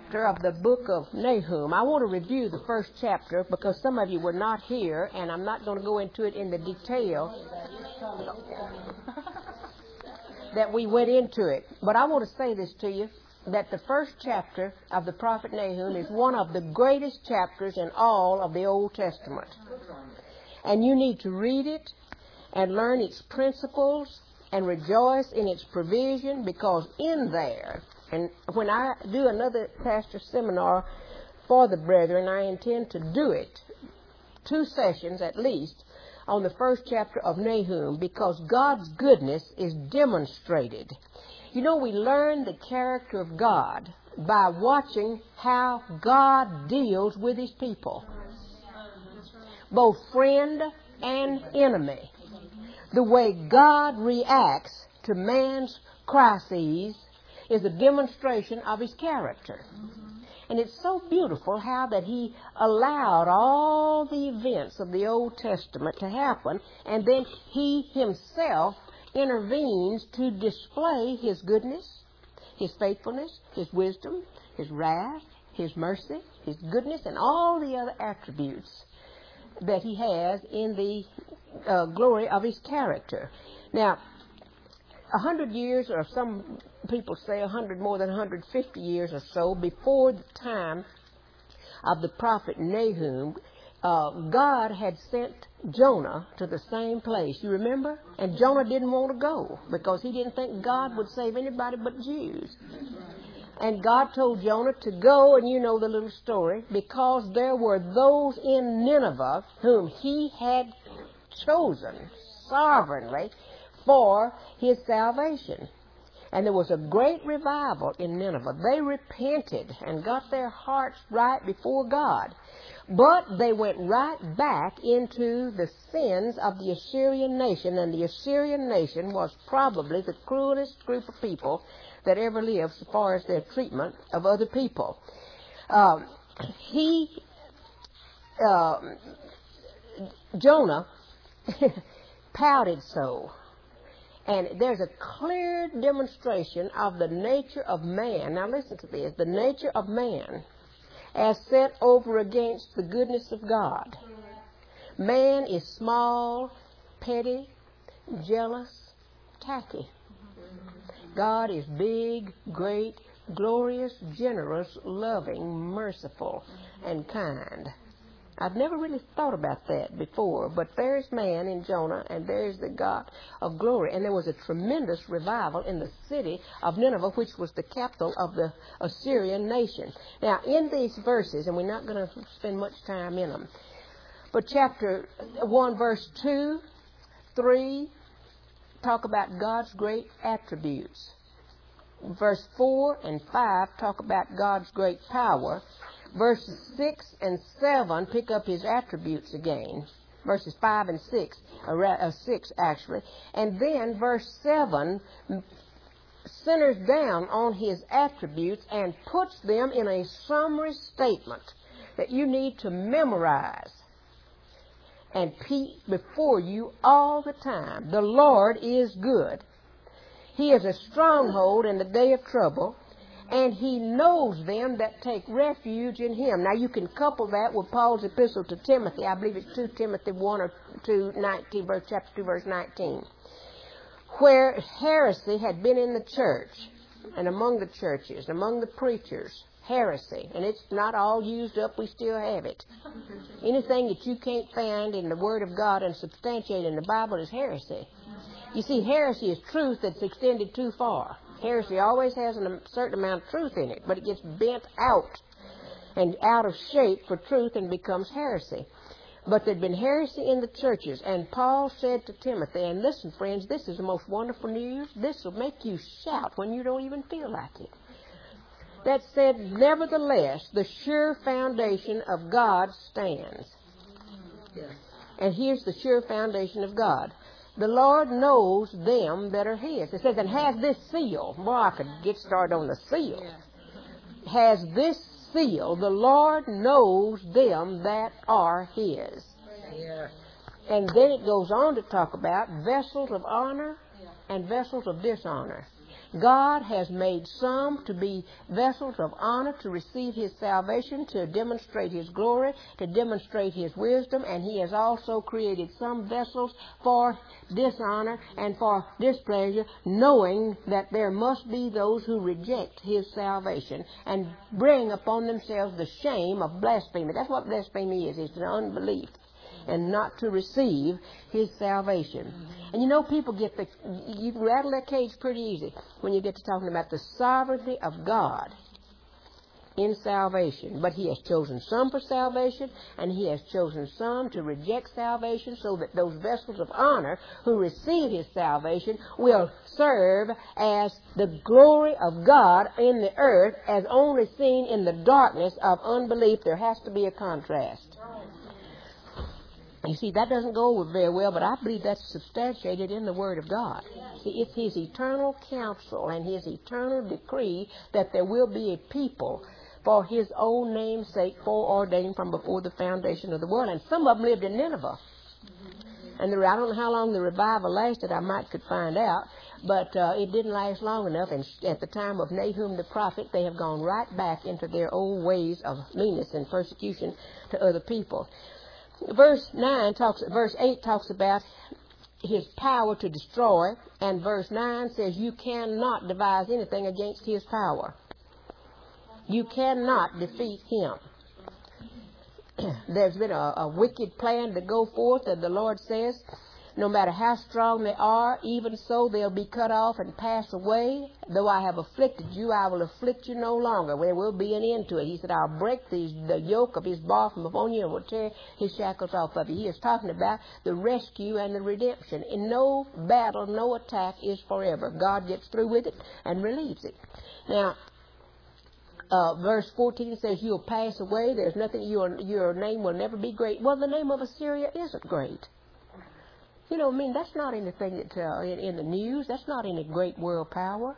chapter of the book of Nahum. I want to review the first chapter because some of you were not here, and I'm not going to go into it in the detail that we went into it. But I want to say this to you, that the first chapter of the prophet Nahum is one of the greatest chapters in all of the Old Testament. And you need to read it and learn its principles and rejoice in its provision, because in there, and when I do another pastor seminar for the brethren, I intend to do it, 2 sessions at least, on the first chapter of Nahum, because God's goodness is demonstrated. You know, we learn the character of God by watching how God deals with His people, both friend and enemy. The way God reacts to man's crises is a demonstration of His character. And it's so beautiful how that He allowed all the events of the Old Testament to happen, and then He Himself intervenes to display His goodness, His faithfulness, His wisdom, His wrath, His mercy, His goodness, and all the other attributes that He has in the glory of His character. Now, 100 years, or some people say 100, more than 150 years or so, before the time of the prophet Nahum, God had sent Jonah to the same place. You remember? And Jonah didn't want to go because he didn't think God would save anybody but Jews. And God told Jonah to go, and you know the little story, because there were those in Nineveh whom He had chosen sovereignly for His salvation. And there was a great revival in Nineveh. They repented and got their hearts right before God. But they went right back into the sins of the Assyrian nation, and the Assyrian nation was probably the cruelest group of people that ever lived as far as their treatment of other people. Jonah pouted so. And there's a clear demonstration of the nature of man. Now listen to this. The nature of man as set over against the goodness of God. Man is small, petty, jealous, tacky. God is big, great, glorious, generous, loving, merciful, and kind. I've never really thought about that before, but there's man in Jonah, and there's the God of glory. And there was a tremendous revival in the city of Nineveh, which was the capital of the Assyrian nation. Now, in these verses, and we're not going to spend much time in them, but chapter 1, verse 2, 3, talk about God's great attributes. Verse 4 and 5 talk about God's great power. Verses 6 and 7 pick up His attributes again. Verses 5 and 6, 6 actually. And then verse 7 centers down on His attributes and puts them in a summary statement that you need to memorize and keep before you all the time. The Lord is good. He is a stronghold in the day of trouble, and He knows them that take refuge in Him. Now you can couple that with Paul's epistle to Timothy. I believe it's 2 Timothy 1 or 2:19, chapter 2, verse 19, where heresy had been in the church and among the churches, among the preachers. Heresy, and it's not all used up. We still have it. Anything that you can't find in the Word of God and substantiate in the Bible is heresy. You see, heresy is truth that's extended too far. Heresy always has a certain amount of truth in it, but it gets bent out and out of shape for truth and becomes heresy. But there'd been heresy in the churches, and Paul said to Timothy, and listen, friends, this is the most wonderful news. This will make you shout when you don't even feel like it. That said, nevertheless, the sure foundation of God stands. Yes. And here's the sure foundation of God. The Lord knows them that are His. It says, and has this seal. Boy, I could get started on the seal. Yeah. Has this seal. The Lord knows them that are His. Yeah. And then it goes on to talk about vessels of honor and vessels of dishonor. God has made some to be vessels of honor to receive His salvation, to demonstrate His glory, to demonstrate His wisdom, and He has also created some vessels for dishonor and for displeasure, knowing that there must be those who reject His salvation and bring upon themselves the shame of blasphemy. That's what blasphemy is. It's an unbelief and not to receive His salvation. And you know, people you rattle that cage pretty easy when you get to talking about the sovereignty of God in salvation. But He has chosen some for salvation, and He has chosen some to reject salvation, so that those vessels of honor who receive His salvation will serve as the glory of God in the earth, as only seen in the darkness of unbelief. There has to be a contrast. You see, that doesn't go over very well, but I believe that's substantiated in the Word of God. See, it's His eternal counsel and His eternal decree that there will be a people for His own name's sake, foreordained from before the foundation of the world. And some of them lived in Nineveh. And I don't know how long the revival lasted. I might could find out. But it didn't last long enough. And at the time of Nahum the prophet, they have gone right back into their old ways of meanness and persecution to other people. Verse 8 talks about His power to destroy, and verse 9 says you cannot devise anything against His power. You cannot defeat Him. There's been a wicked plan to go forth, and the Lord says, no matter how strong they are, even so they'll be cut off and pass away. Though I have afflicted you, I will afflict you no longer. There will be an end to it. He said, I'll break the yoke of His bar from upon you and will tear His shackles off of you. He is talking about the rescue and the redemption. In no battle, no attack is forever. God gets through with it and relieves it. Now, verse 14 says, you'll pass away. There's nothing, your name will never be great. Well, the name of Assyria isn't great. You know, I mean, that's not anything that in the news. That's not any great world power.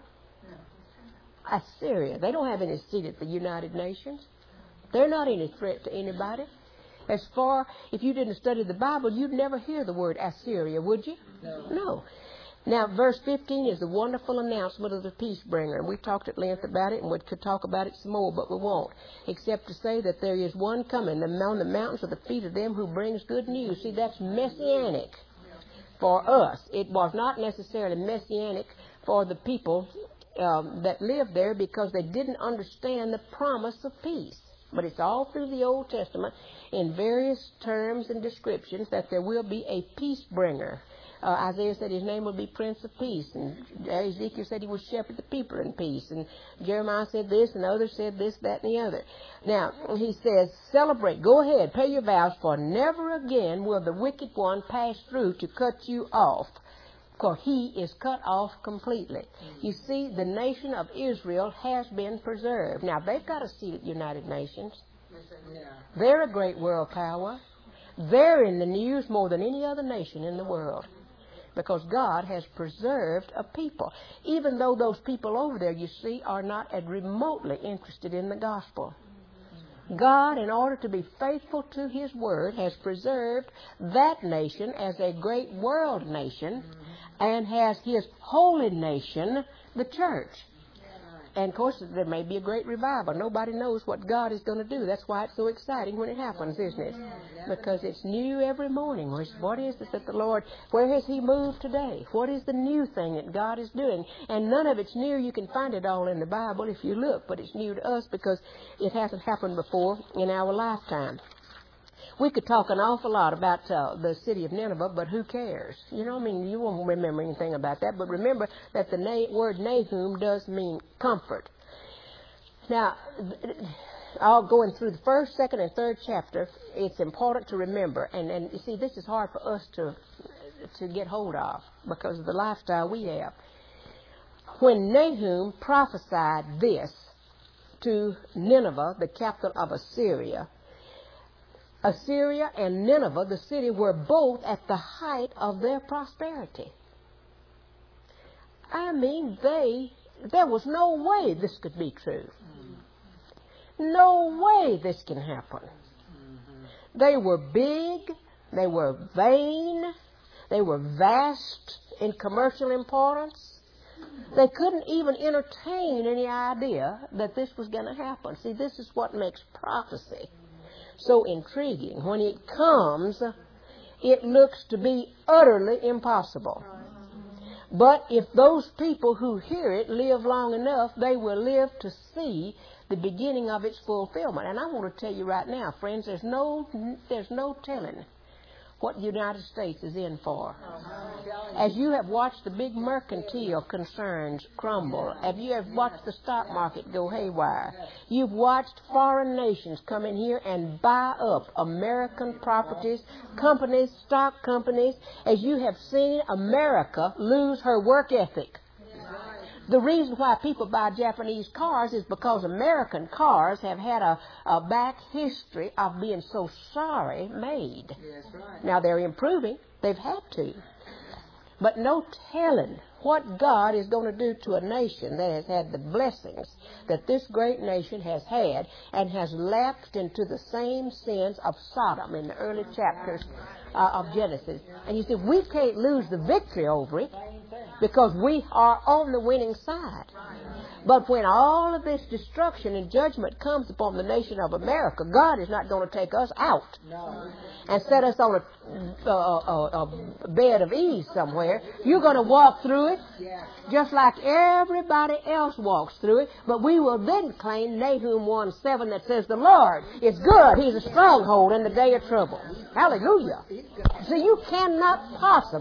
Assyria, they don't have any seat at the United Nations. They're not any threat to anybody. If you didn't study the Bible, you'd never hear the word Assyria, would you? No. Now, verse 15 is the wonderful announcement of the peace bringer. And we've talked at length about it, and we could talk about it some more, but we won't. Except to say that there is one coming on the mountains of the feet of them who brings good news. See, that's messianic. For us, it was not necessarily messianic for the people that lived there, because they didn't understand the promise of peace. But it's all through the Old Testament in various terms and descriptions that there will be a peace bringer. Isaiah said His name will be Prince of Peace, and Ezekiel said He would shepherd the people in peace, and Jeremiah said this, and others said this, that, and the other. Now, He says, celebrate, go ahead, pay your vows, for never again will the wicked one pass through to cut you off, for he is cut off completely. You see, the nation of Israel has been preserved. Now, they've got a seat at the United Nations. They're a great world power. They're in the news more than any other nation in the world, because God has preserved a people, even though those people over there, you see, are not as remotely interested in the gospel. God, in order to be faithful to His word, has preserved that nation as a great world nation, and has His holy nation, the church. And, of course, there may be a great revival. Nobody knows what God is going to do. That's why it's so exciting when it happens, isn't it? Because it's new every morning. What is it that the Lord, where has He moved today? What is the new thing that God is doing? And none of it's new. You can find it all in the Bible if you look, but it's new to us because it hasn't happened before in our lifetime. We could talk an awful lot about the city of Nineveh, but who cares? You know, I mean, you won't remember anything about that. But remember that the word Nahum does mean comfort. Now, all going through the first, second, and third chapter, it's important to remember. And you see, this is hard for us to get hold of because of the lifestyle we have. When Nahum prophesied this to Nineveh, the capital of Assyria, Assyria and Nineveh, the city, were both at the height of their prosperity. I mean, there was no way this could be true. No way this can happen. They were big, they were vain, they were vast in commercial importance. They couldn't even entertain any idea that this was going to happen. See, this is what makes prophecy so intriguing. When it comes, it looks to be utterly impossible. But if those people who hear it live long enough, they will live to see the beginning of its fulfillment. And I want to tell you right now, friends, there's no telling what the United States is in for. As you have watched the big mercantile concerns crumble, as you have watched the stock market go haywire, you've watched foreign nations come in here and buy up American properties, companies, stock companies, as you have seen America lose her work ethic. The reason why people buy Japanese cars is because American cars have had a back history of being so sorry made. Yes, right. Now they're improving. They've had to. But no telling what God is going to do to a nation that has had the blessings that this great nation has had and has lapsed into the same sins of Sodom in the early chapters of Genesis. And you see, we can't lose the victory over it, because we are on the winning side. But when all of this destruction and judgment comes upon the nation of America, God is not going to take us out and set us on a bed of ease somewhere. You're going to walk through it just like everybody else walks through it. But we will then claim Nahum 1:7 that says, the Lord is good. He's a stronghold in the day of trouble. Hallelujah. So you cannot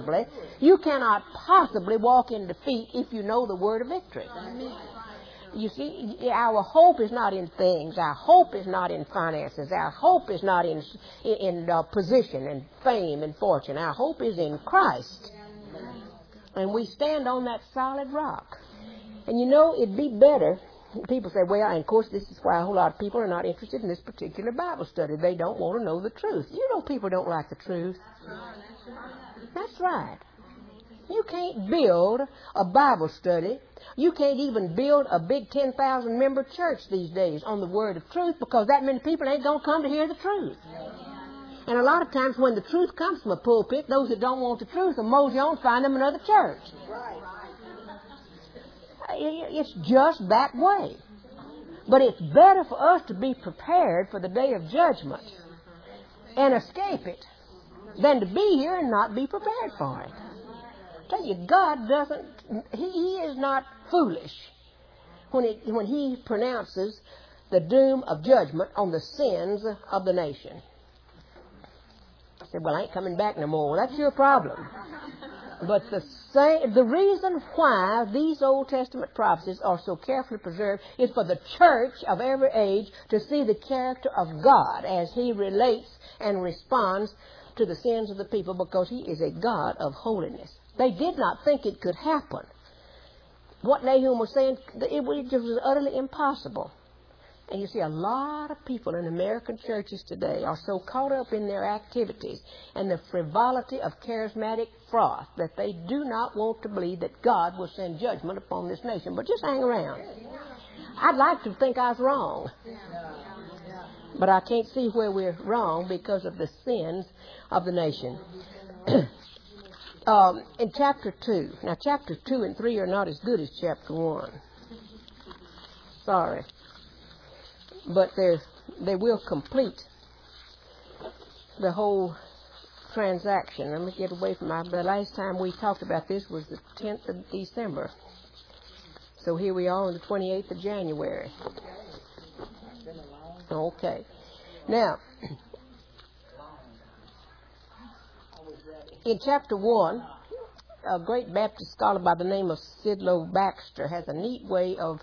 possibly walk in defeat if you know the word of victory. You see, our hope is not in things. Our hope is not in finances. Our hope is not in position and fame and fortune. Our hope is in Christ. And we stand on that solid rock. And you know, it'd be better. People say, well, and of course this is why a whole lot of people are not interested in this particular Bible study. They don't want to know the truth. You know, people don't like the truth. That's right. You can't build a Bible study. You can't even build a big 10,000 member church these days on the word of truth, because that many people ain't going to come to hear the truth. And a lot of times when the truth comes from a pulpit, those that don't want the truth will mosey on and find them another church. It's just that way. But it's better for us to be prepared for the day of judgment and escape it than to be here and not be prepared for it. I tell you, God doesn't, He is not foolish when He pronounces the doom of judgment on the sins of the nation. I said, well, I ain't coming back no more. Well, that's your problem. But the reason why these Old Testament prophecies are so carefully preserved is for the church of every age to see the character of God as He relates and responds to the sins of the people, because He is a God of holiness. They did not think it could happen. What Nahum was saying, it was utterly impossible. And you see, a lot of people in American churches today are so caught up in their activities and the frivolity of charismatic froth that they do not want to believe that God will send judgment upon this nation. But just hang around. I'd like to think I was wrong. But I can't see where we're wrong because of the sins of the nation. In chapter 2, now chapters 2 and 3 are not as good as chapter 1. Sorry. But they will complete the whole transaction. Let me get away from the last time we talked about this was the 10th of December. So here we are on the 28th of January. Okay. Now, in chapter 1, a great Baptist scholar by the name of Sidlow Baxter has a neat way of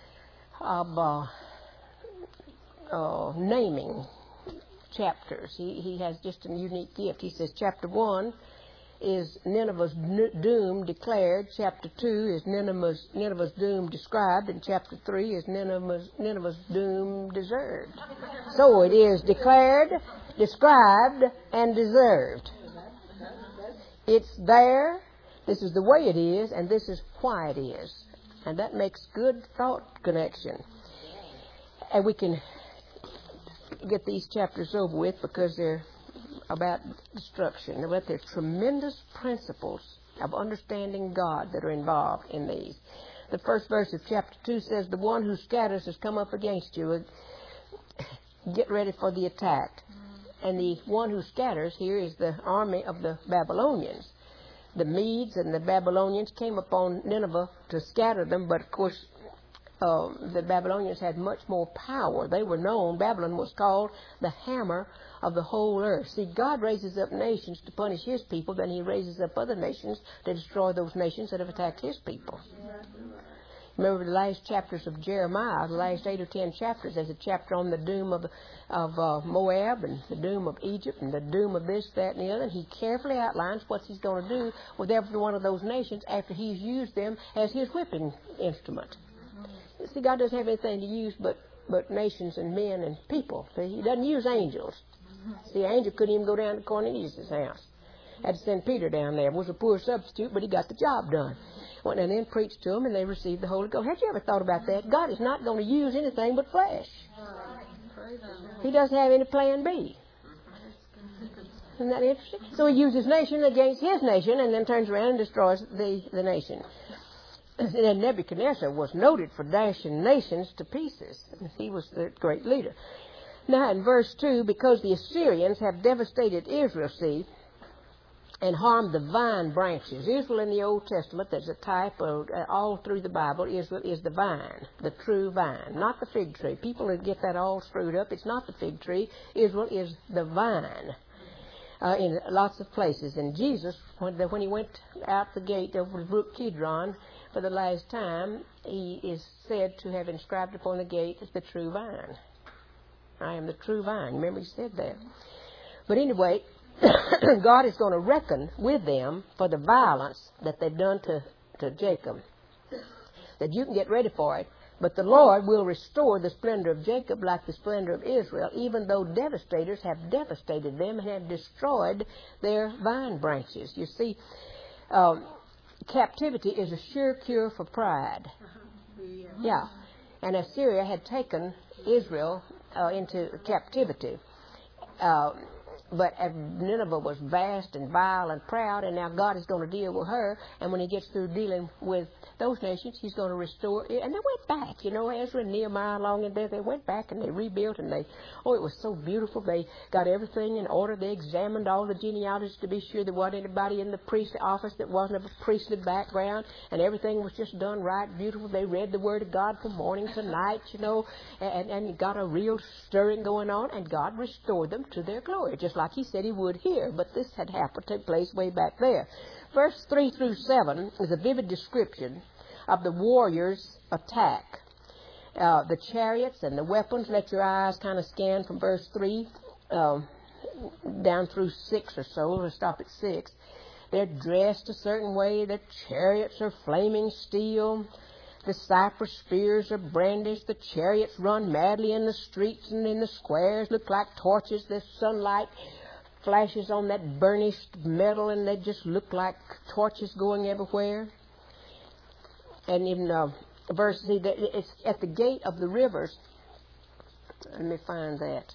naming chapters. He has just a unique gift. He says chapter 1 is Nineveh's doom declared. Chapter 2 is Nineveh's doom described. And chapter 3 is Nineveh's doom deserved. So it is declared, described, and deserved. It's there, this is the way it is, and this is why it is. And that makes good thought connection. And we can get these chapters over with because they're about destruction. But they're tremendous principles of understanding God that are involved in these. The first verse of chapter 2 says, the one who scatters has come up against you. Get ready for the attack. And the one who scatters here is the army of the Babylonians. The Medes and the Babylonians came upon Nineveh to scatter them, but of course the Babylonians had much more power. They were known, Babylon was called the hammer of the whole earth. See, God raises up nations to punish His people, then He raises up other nations to destroy those nations that have attacked His people. Remember the last chapters of Jeremiah, the last 8 or 10 chapters, there's a chapter on the doom of Moab and the doom of Egypt and the doom of this, that, and the other. And he carefully outlines what he's going to do with every one of those nations after he's used them as his whipping instrument. See, God doesn't have anything to use but nations and men and people. See, He doesn't use angels. See, the angel couldn't even go down to Cornelius' house. Had to send Peter down there. It was a poor substitute, but he got the job done. Went and then preached to them, and they received the Holy Ghost. Have you ever thought about that? God is not going to use anything but flesh. He doesn't have any plan B. Isn't that interesting? So He uses nation against His nation, and then turns around and destroys the nation. And Nebuchadnezzar was noted for dashing nations to pieces. He was the great leader. Now, in verse 2, because the Assyrians have devastated Israel, see, and harmed the vine branches. Israel in the Old Testament, there's a type of, all through the Bible, Israel is the vine, the true vine, not the fig tree. People get that all screwed up. It's not the fig tree. Israel is the vine in lots of places. And Jesus, when He went out the gate over the brook Kidron for the last time, He is said to have inscribed upon the gate the true vine. I am the true vine. Remember He said that. But anyway, God is going to reckon with them for the violence that they've done to Jacob. That you can get ready for it. But the Lord will restore the splendor of Jacob like the splendor of Israel, even though devastators have devastated them and have destroyed their vine branches. You see, captivity is a sure cure for pride. Yeah. And Assyria had taken Israel into captivity. But Nineveh was vast and vile and proud, and now God is going to deal with her. And when He gets through dealing with those nations, He's going to restore it. And they went back, you know, Ezra and Nehemiah along in there. They went back and they rebuilt, and it was so beautiful. They got everything in order. They examined all the genealogies to be sure there wasn't anybody in the priestly office that wasn't of a priestly background, and everything was just done right, beautiful. They read the Word of God from morning to night, you know, and got a real stirring going on, and God restored them to their glory, just like He said He would here. But this had happened, took place way back there. Verse 3 through 7 is a vivid description of the warriors' attack. The chariots and the weapons, let your eyes kind of scan from verse 3 down through 6 or so. We'll stop at 6. They're dressed a certain way. Their chariots are flaming steel. The cypress spears are brandished. The chariots run madly in the streets and in the squares, look like torches. The sunlight flashes on that burnished metal, and they just look like torches going everywhere. And in verse, see, it's at the gate of the rivers. Let me find that.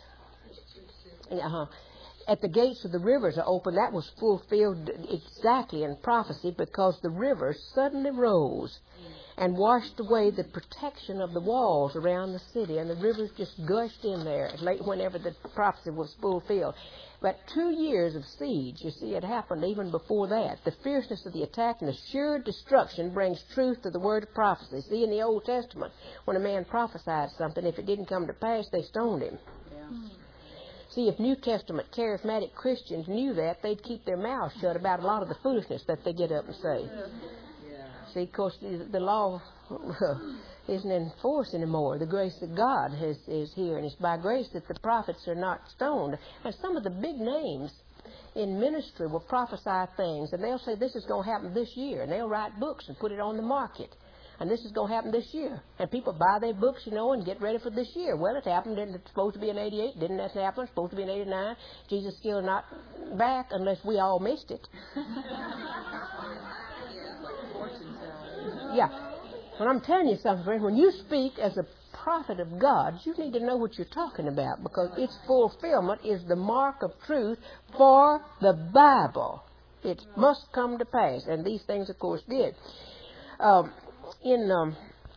At the gates of the rivers are open. That was fulfilled exactly in prophecy, because the rivers suddenly rose and washed away the protection of the walls around the city, and the rivers just gushed in there late whenever the prophecy was fulfilled. But 2 years of siege, you see, it happened even before that. The fierceness of the attack and the sure destruction brings truth to the word of prophecy. See, in the Old Testament, when a man prophesied something, if it didn't come to pass, they stoned him. Yeah. See, if New Testament charismatic Christians knew that, they'd keep their mouths shut about a lot of the foolishness that they get up and say. Yeah. See, of course, the law isn't in force anymore. The grace of God is here, and it's by grace that the prophets are not stoned. And some of the big names in ministry will prophesy things, and they'll say this is going to happen this year, and they'll write books and put it on the market. And this is going to happen this year. And people buy their books, you know, and get ready for this year. Well, it happened. It's supposed to be in 88. Didn't that happen? It's supposed to be in 89. Jesus still not back unless we all missed it. Yeah. But I'm telling you something, friend. When you speak as a prophet of God, you need to know what you're talking about, because its fulfillment is the mark of truth for the Bible. It must come to pass. And these things, of course, did. In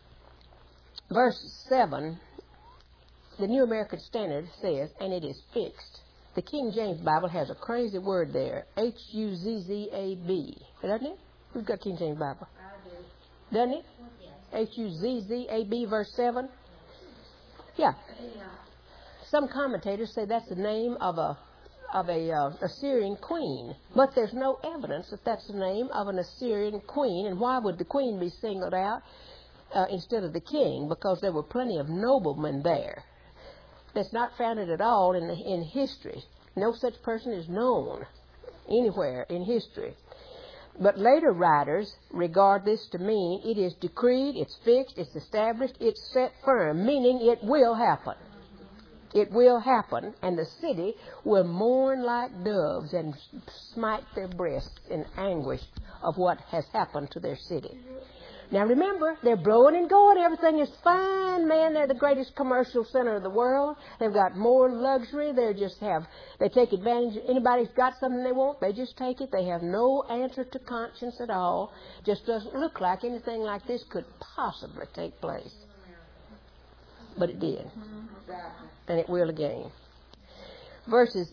verse 7, the New American Standard says, and it is fixed. The King James Bible has a crazy word there, Huzzab, doesn't it? Who's got King James Bible? I do. Doesn't it? Yes. Huzzab, verse 7. Yeah. Some commentators say that's the name of a Assyrian queen, but there's no evidence that that's the name of an Assyrian queen. And why would the queen be singled out instead of the king? Because there were plenty of noblemen there. That's not founded at all in history. No such person is known anywhere in history. But later writers regard this to mean it is decreed, it's fixed, it's established, it's set firm, meaning it will happen. It will happen, and the city will mourn like doves and smite their breasts in anguish of what has happened to their city. Now remember, they're blowing and going. Everything is fine, man. They're the greatest commercial center of the world. They've got more luxury. They take advantage. Anybody's got something they want, they just take it. They have no answer to conscience at all. Just doesn't look like anything like this could possibly take place. But it did. And it will again. Verses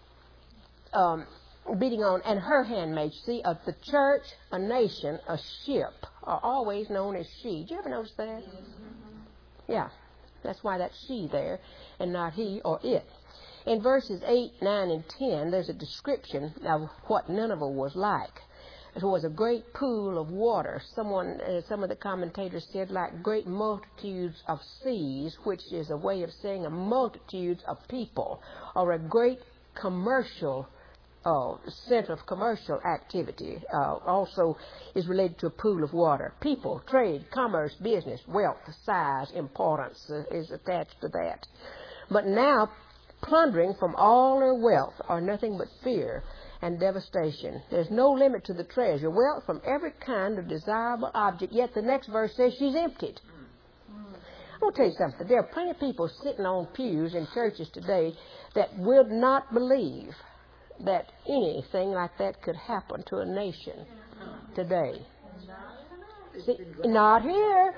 beating on, and her handmaids. See, of the church, a nation, a ship are always known as she. Did you ever notice that? Yeah. That's why that's she there and not he or it. In verses 8, 9, and 10, there's a description of what Nineveh was like. It was a great pool of water. Some of the commentators said like great multitudes of seas, which is a way of saying a multitudes of people, or a great commercial center of commercial activity. Also is related to a pool of water. People, trade, commerce, business, wealth, size, importance is attached to that. But now, plundering from all her wealth are nothing but fear and devastation. There's no limit to the treasure. Wealth from every kind of desirable object, yet the next verse says she's emptied. I'm going to tell you something. There are plenty of people sitting on pews in churches today that will not believe that anything like that could happen to a nation today. See, not here.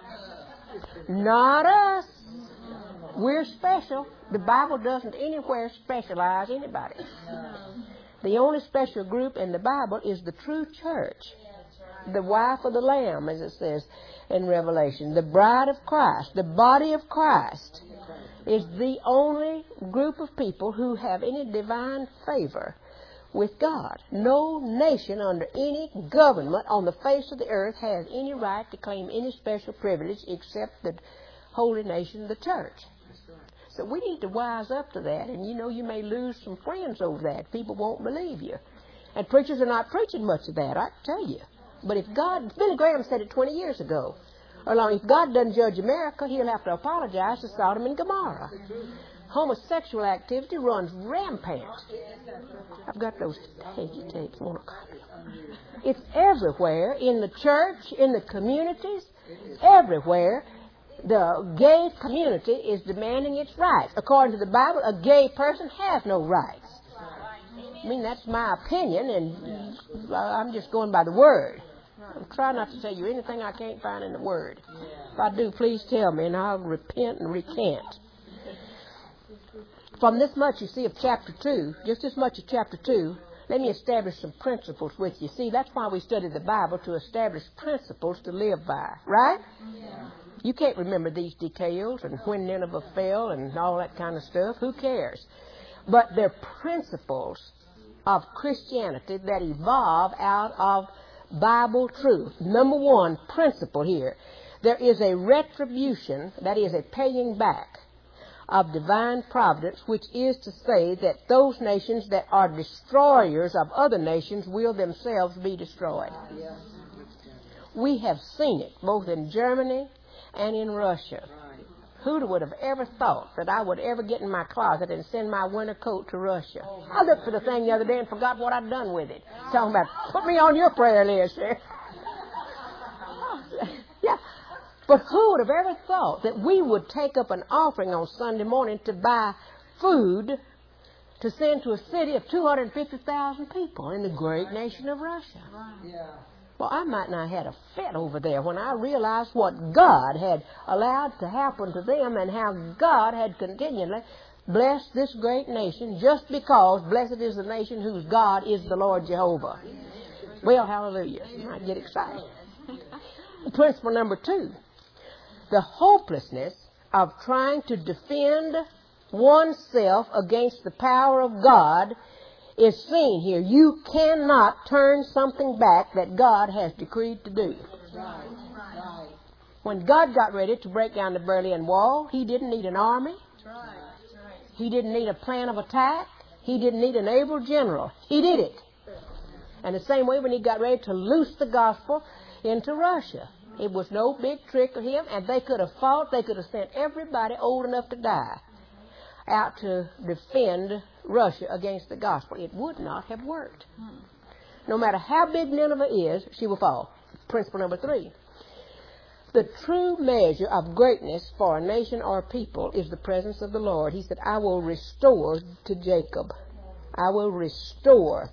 Not us. We're special. The Bible doesn't anywhere specialize anybody. The only special group in the Bible is the true church. The wife of the Lamb, as it says in Revelation. The bride of Christ. The body of Christ is the only group of people who have any divine favor with God. No nation under any government on the face of the earth has any right to claim any special privilege except the holy nation, the church. So we need to wise up to that, and you may lose some friends over that. People won't believe you. And preachers are not preaching much of that, I can tell you. But if God, Billy Graham said it 20 years ago, if God doesn't judge America, he'll have to apologize to Sodom and Gomorrah. Homosexual activity runs rampant. I've got those tapes. I want a copy. It's everywhere, in the church, in the communities, everywhere. The gay community is demanding its rights. According to the Bible, a gay person has no rights. I mean, that's my opinion, and I'm just going by the Word. I'm trying not to tell you anything I can't find in the Word. If I do, please tell me, and I'll repent and recant. From this much, you see, of chapter 2, just as much of chapter 2, let me establish some principles with you. See, that's why we study the Bible, to establish principles to live by, right? Yeah. You can't remember these details and when Nineveh fell and all that kind of stuff. Who cares? But they're principles of Christianity that evolve out of Bible truth. Number one principle here. There is a retribution, that is a paying back of divine providence, which is to say that those nations that are destroyers of other nations will themselves be destroyed. We have seen it both in Germany and in Russia. Who would have ever thought that I would ever get in my closet and send my winter coat to Russia? I looked for the thing the other day and forgot what I'd done with it. Talking about, put me on your prayer list. Yeah. But who would have ever thought that we would take up an offering on Sunday morning to buy food to send to a city of 250,000 people in the great nation of Russia. Yeah. Well, I might not have had a fit over there when I realized what God had allowed to happen to them and how God had continually blessed this great nation just because blessed is the nation whose God is the Lord Jehovah. Well, hallelujah. You might get excited. Principle number 2. The hopelessness of trying to defend oneself against the power of God is seen here. You cannot turn something back that God has decreed to do. Right. Right. When God got ready to break down the Berlin Wall, He didn't need an army. Right. He didn't need a plan of attack. He didn't need an able general. He did it. And the same way when He got ready to loose the gospel into Russia. It was no big trick of Him, and they could have fought. They could have sent everybody old enough to die out to defend Russia against the gospel. It would not have worked. No matter how big Nineveh is, she will fall. Principle number 3. The true measure of greatness for a nation or a people is the presence of the Lord. He said, I will restore to Jacob. I will restore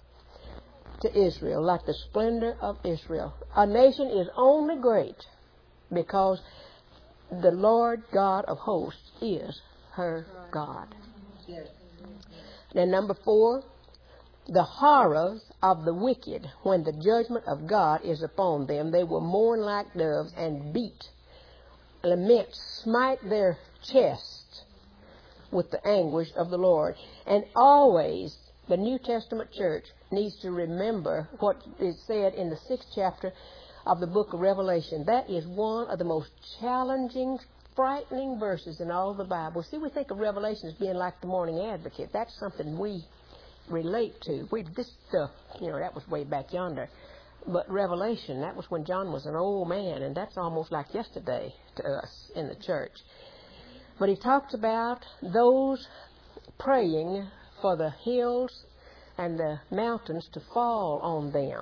to Israel like the splendor of Israel. A nation is only great because the Lord God of hosts is her God. Yes. Then number 4, the horrors of the wicked when the judgment of God is upon them. They will mourn like doves and beat, lament, smite their chests with the anguish of the Lord. And always the New Testament church needs to remember what is said in the 6th chapter of the book of Revelation. That is one of the most challenging, frightening verses in all of the Bible. See, we think of Revelation as being like the Morning Advocate. That's something we relate to. This stuff, that was way back yonder. But Revelation, that was when John was an old man, and that's almost like yesterday to us in the church. But he talks about those praying for the hills and the mountains to fall on them.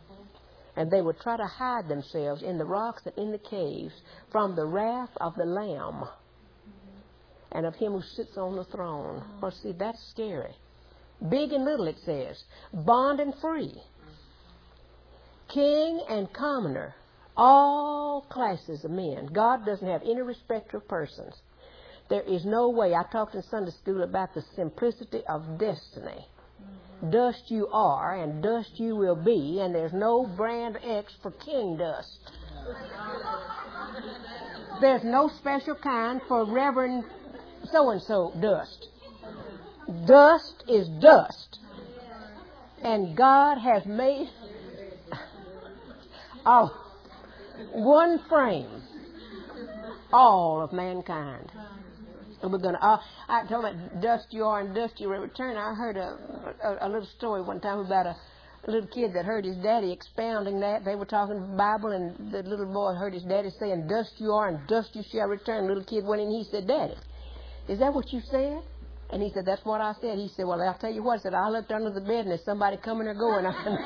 And they would try to hide themselves in the rocks and in the caves from the wrath of the Lamb and of Him who sits on the throne. Well, see, that's scary. Big and little, it says. Bond and free. King and commoner. All classes of men. God doesn't have any respect of persons. There is no way. I talked in Sunday school about the simplicity of destiny. Dust you are, and dust you will be, and there's no brand X for king dust. There's no special kind for Reverend so-and-so dust. Dust is dust. And God has made one frame all of mankind. And we're going to, I told about dust you are and dust you will return. I heard a little story one time about a little kid that heard his daddy expounding that. They were talking the Bible, and the little boy heard his daddy saying, dust you are and dust you shall return. The little kid went in and he said, Daddy, is that what you said? And he said, that's what I said. He said, well, I'll tell you what. He said, I looked under the bed and there's somebody coming or going.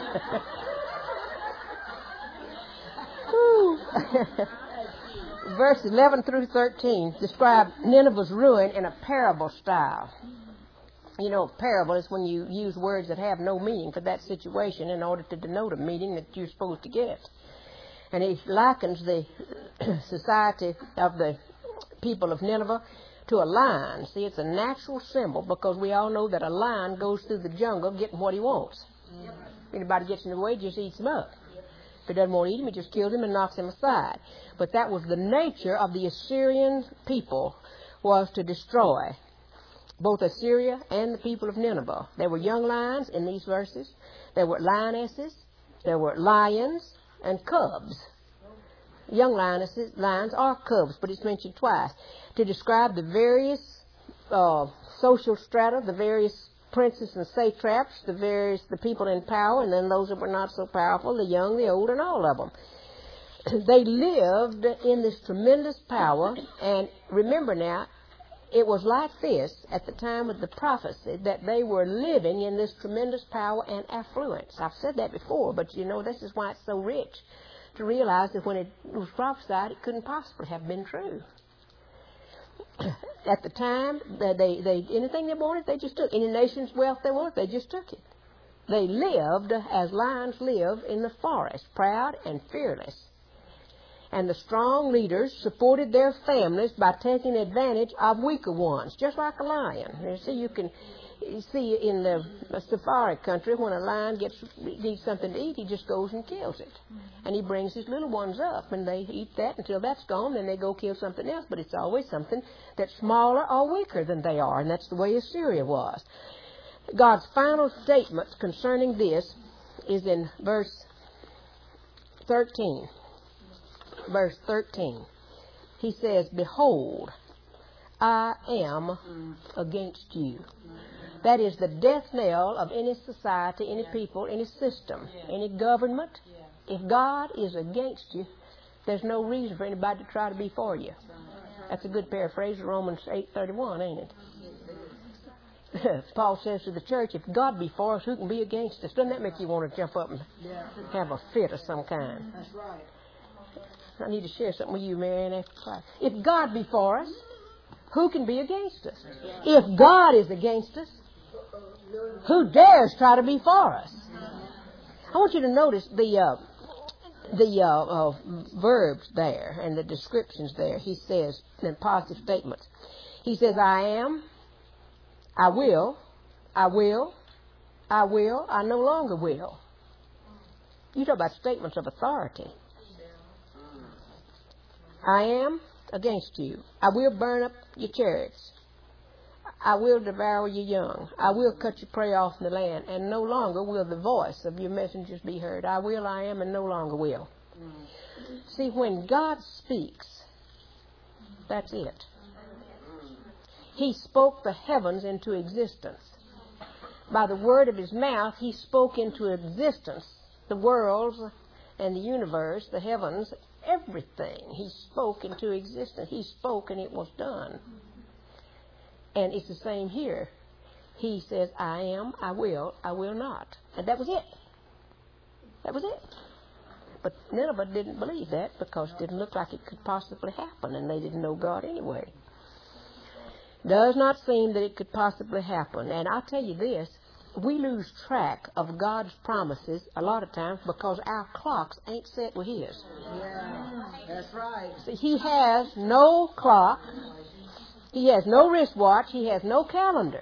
Verse 11 through 13 describe Nineveh's ruin in a parable style. You know, parable is when you use words that have no meaning for that situation in order to denote a meaning that you're supposed to get. And he likens the society of the people of Nineveh to a lion. See, it's a natural symbol because we all know that a lion goes through the jungle getting what he wants. If anybody gets in the way, just eats him up. If he doesn't want to eat him, he just kills him and knocks him aside. But that was the nature of the Assyrian people, was to destroy both Assyria and the people of Nineveh. There were young lions in these verses. There were lionesses. There were lions and cubs. Young lions are cubs, but it's mentioned twice to describe the various social strata, the various princes and satraps, the people in power, and then those that were not so powerful, the young, the old, and all of them. They lived in this tremendous power, and remember now, it was like this at the time of the prophecy, that they were living in this tremendous power and affluence. I've said that before, but you know, this is why it's so rich, to realize that when it was prophesied, it couldn't possibly have been true. At the time, they anything they wanted, they just took. Any nation's wealth they wanted, they just took it. They lived as lions live in the forest, proud and fearless. And the strong leaders supported their families by taking advantage of weaker ones, just like a lion. You see in the safari country, when a lion needs something to eat, he just goes and kills it. And he brings his little ones up, and they eat that until that's gone, then they go kill something else. But it's always something that's smaller or weaker than they are, and that's the way Assyria was. God's final statement concerning this is in verse 13. Verse 13. He says, "Behold, I am against you." That is the death knell of any society, any people, any system, any government. If God is against you, there's no reason for anybody to try to be for you. That's a good paraphrase of Romans 8:31, ain't it? Paul says to the church, if God be for us, who can be against us? Doesn't that make you want to jump up and have a fit of some kind? That's right. I need to share something with you, Marianne, after class. If God be for us, who can be against us? If God is against us, who dares try to be for us? I want you to notice the verbs there and the descriptions there. He says in positive statements. He says, I am, I will, I will, I will, I no longer will. You talk about statements of authority. I am against you. I will burn up your chariots. I will devour your young. I will cut your prey off in the land, and no longer will the voice of your messengers be heard. I will, I am, and no longer will. See, when God speaks, that's it. He spoke the heavens into existence. By the word of his mouth, he spoke into existence the worlds and the universe, the heavens, everything. He spoke into existence. He spoke and it was done. And it's the same here. He says, I am, I will not. And that was it. That was it. But Nineveh didn't believe that because it didn't look like it could possibly happen, and they didn't know God anyway. Does not seem that it could possibly happen. And I'll tell you this, we lose track of God's promises a lot of times because our clocks ain't set with his. Yeah, that's right. See, he has no clock. He has no wristwatch. He has no calendar.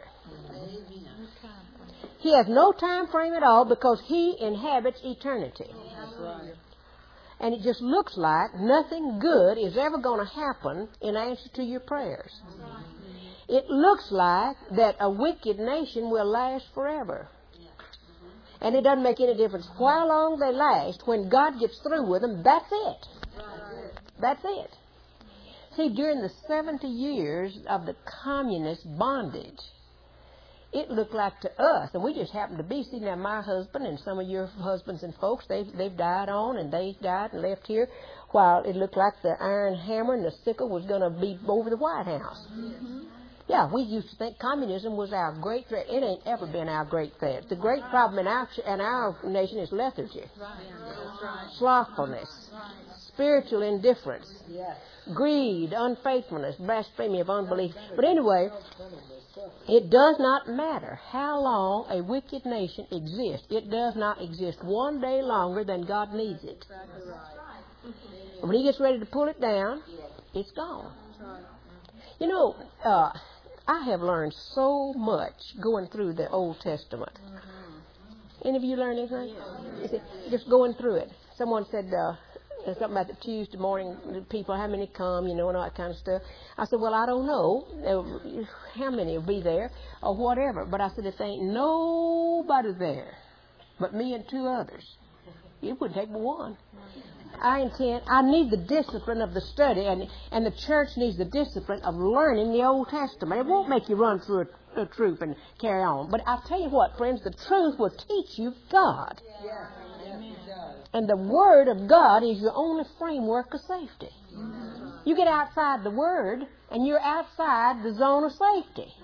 He has no time frame at all because he inhabits eternity. That's right. And it just looks like nothing good is ever going to happen in answer to your prayers. It looks like that a wicked nation will last forever. And it doesn't make any difference how long they last. When God gets through with them, that's it. That's it. See, during the 70 years of the communist bondage, it looked like to us, and we just happened to be, see, now my husband and some of your husbands and folks, they've died on, and they died and left here, while it looked like the iron hammer and the sickle was going to be over the White House. Yeah, we used to think communism was our great threat. It ain't ever been our great threat. The great problem in our nation is lethargy, slothfulness, spiritual indifference, greed, unfaithfulness, blasphemy of unbelief. But anyway, it does not matter how long a wicked nation exists. It does not exist one day longer than God needs it. When he gets ready to pull it down, it's gone. You know, I have learned so much going through the Old Testament. Any of you learn anything? Just going through it. Someone said something about the Tuesday morning people, how many come, and all that kind of stuff. I said, well, I don't know how many will be there or whatever. But I said, if there ain't nobody there but me and two others, it would take but one. I need the discipline of the study, and the church needs the discipline of learning the Old Testament. It won't make you run through a troop and carry on. But I'll tell you what, friends, the truth will teach you God. And the Word of God is your only framework of safety. You get outside the Word, and you're outside the zone of safety.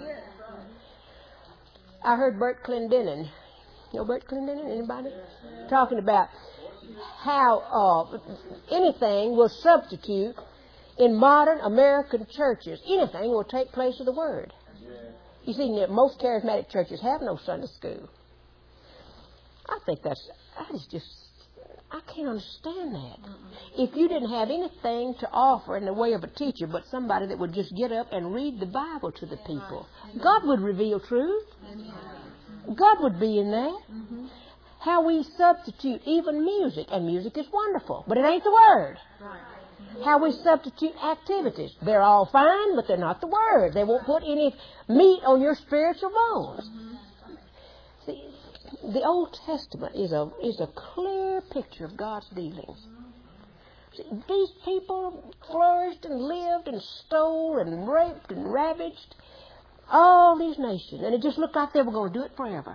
I heard Bert Clendenin. You know Bert Clendenin? Anybody? Talking about how anything will substitute In modern American churches, anything will take place of the Word. You see, most charismatic churches have no Sunday school. I think that is just, I can't understand that. If you didn't have anything to offer in the way of a teacher but somebody that would just get up and read the Bible to the people, God would reveal truth. God would be in there. How we substitute even music, and music is wonderful, but it ain't the Word. How we substitute activities. They're all fine, but they're not the Word. They won't put any meat on your spiritual bones. See, the Old Testament is a clear picture of God's dealings. See, these people flourished and lived and stole and raped and ravaged all these nations, and it just looked like they were going to do it forever.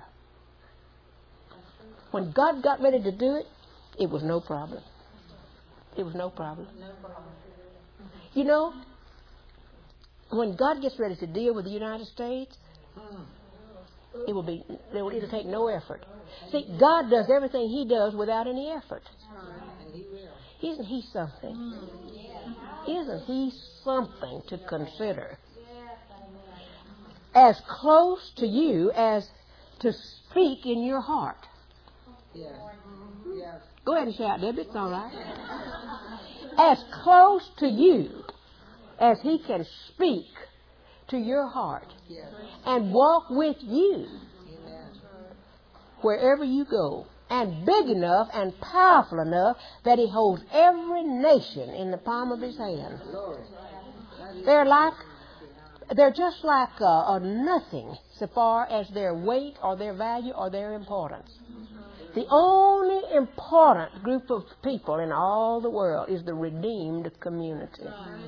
When God got ready to do it, it was no problem. It was no problem. You know, when God gets ready to deal with the United States, it'll take no effort. See, God does everything He does without any effort. Isn't He something? Isn't He something to consider? As close to you as to speak in your heart. Go ahead and shout, Debbie. It's all right. As close to you as He can speak to your heart and walk with you wherever you go, and big enough and powerful enough that He holds every nation in the palm of His hand. They're just like nothing so far as their weight or their value or their importance. The only important group of people in all the world is the redeemed community.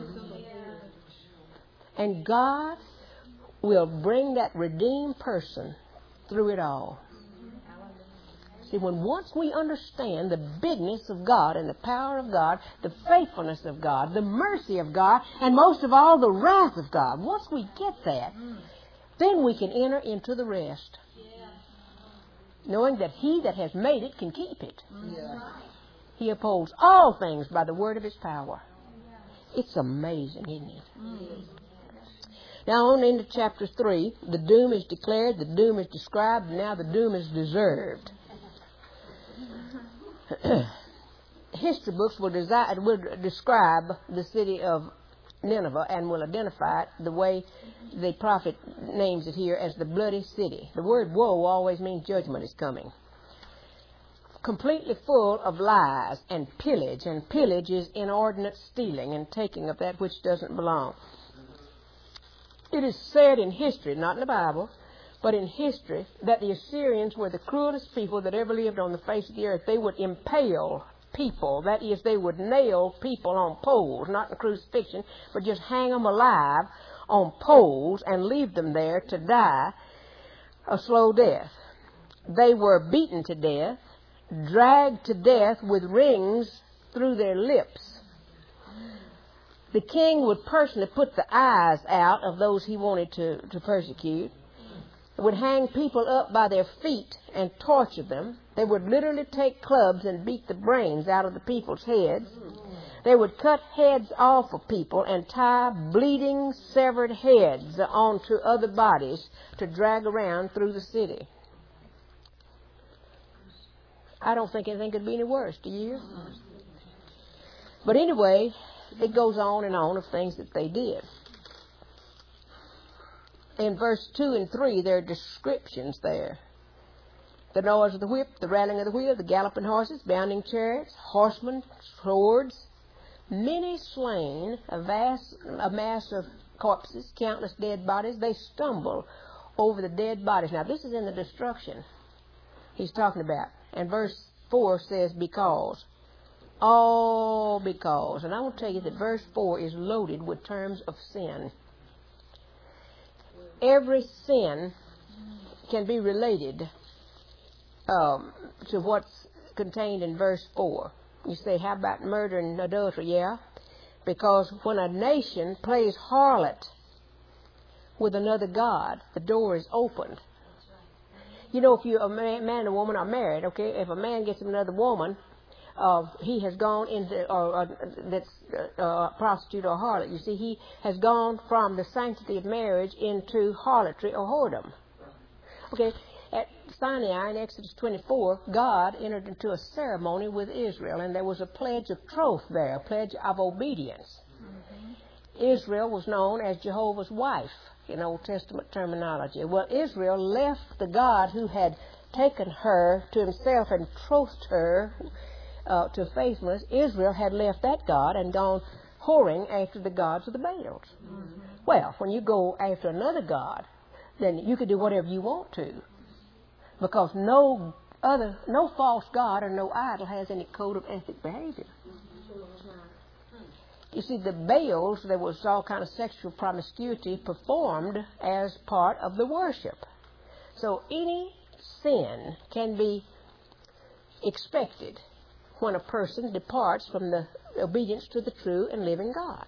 And God will bring that redeemed person through it all. See, once we understand the bigness of God and the power of God, the faithfulness of God, the mercy of God, and most of all, the wrath of God, once we get that, then we can enter into the rest. Knowing that He that has made it can keep it. He upholds all things by the word of His power. It's amazing, isn't it? Now on into chapter 3, the doom is declared, the doom is described, and now the doom is deserved. History books will describe the city of Nineveh and will identify it the way the prophet names it here as the bloody city. The word woe always means judgment is coming. Completely full of lies and pillage is inordinate stealing and taking of that which doesn't belong. It is said in history, not in the Bible, but in history, that the Assyrians were the cruelest people that ever lived on the face of the earth. They would impale people, that is, they would nail people on poles, not in crucifixion, but just hang them alive on poles and leave them there to die a slow death. They were beaten to death, dragged to death with rings through their lips. The king would personally put the eyes out of those he wanted to persecute. Would hang people up by their feet and torture them. They would literally take clubs and beat the brains out of the people's heads. They would cut heads off of people and tie bleeding, severed heads onto other bodies to drag around through the city. I don't think anything could be any worse, do you? But anyway, it goes on and on of things that they did. In verse 2 and 3, there are descriptions there. The noise of the whip, the rattling of the wheel, the galloping horses, bounding chariots, horsemen, swords, many slain, a mass of corpses, countless dead bodies. They stumble over the dead bodies. Now, this is in the destruction he's talking about. And verse 4 says, because. All because. And I will tell you that verse 4 is loaded with terms of sin. Every sin can be related to what's contained in verse 4. You say, how about murder and adultery? Yeah, because when a nation plays harlot with another god, the door is opened. You know, if a man and a woman are married, okay, if a man gets another woman, he has gone into, that's prostitute or harlot. You see, he has gone from the sanctity of marriage into harlotry or whoredom. Okay, at Sinai in Exodus 24, God entered into a ceremony with Israel, and there was a pledge of troth there, a pledge of obedience. Israel was known as Jehovah's wife in Old Testament terminology. Well, Israel left the God who had taken her to himself and betrothed her to faithfulness. Israel had left that God and gone whoring after the gods of the Baals. Well, when you go after another God, then you can do whatever you want to, because no false god or no idol has any code of ethic behavior. You see, the Baals, there was all kind of sexual promiscuity performed as part of the worship. So any sin can be expected when a person departs from the obedience to the true and living God.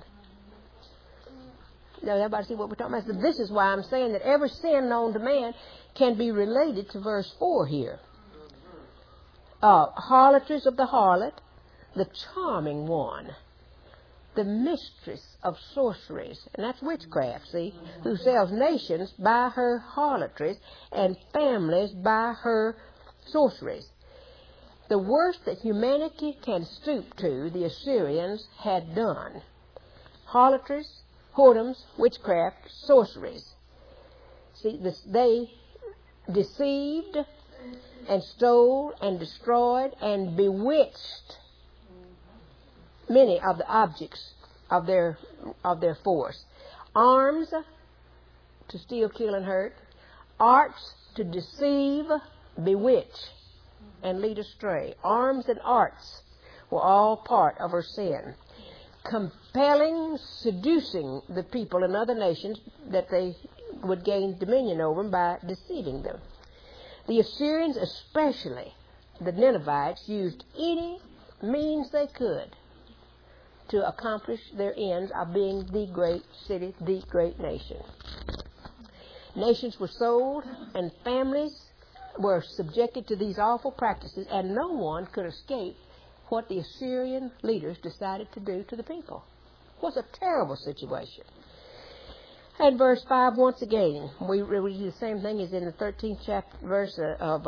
Now, everybody see what we're talking about? So this is why I'm saying that every sin known to man can be related to verse 4 here. Harlotries of the harlot, the charming one, the mistress of sorceries, and that's witchcraft, see, who sells nations by her harlotries and families by her sorceries. The worst that humanity can stoop to, the Assyrians had done. Harlotries, whoredoms, witchcraft, sorceries. See, they deceived and stole and destroyed and bewitched many of the objects of their force. Arms to steal, kill, and hurt. Arts to deceive, bewitch, and lead astray. Arms and arts were all part of her sin. Compelling, seducing the people in other nations that they would gain dominion over them by deceiving them. The Assyrians, especially the Ninevites, used any means they could to accomplish their ends of being the great city, the great nation. Nations were sold and families were subjected to these awful practices, and no one could escape what the Assyrian leaders decided to do to the people. It was a terrible situation. And verse 5, once again, we do the same thing as in the 13th verse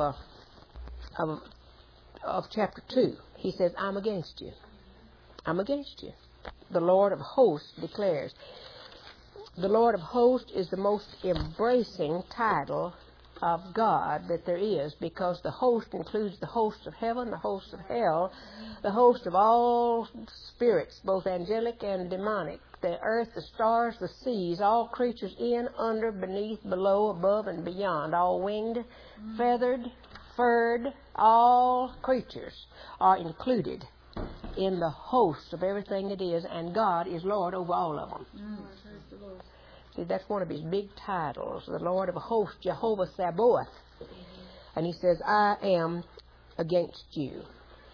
of chapter 2. He says, I'm against you. I'm against you. The Lord of hosts declares. The Lord of hosts is the most embracing title of God that there is, because the host includes the host of heaven, the host of hell, the host of all spirits, both angelic and demonic, the earth, the stars, the seas, all creatures in, under, beneath, below, above, and beyond, all winged, feathered, furred, all creatures are included in the host of everything that is, and God is Lord over all of them. See, that's one of his big titles, the Lord of hosts, Jehovah Sabaoth. And he says, I am against you.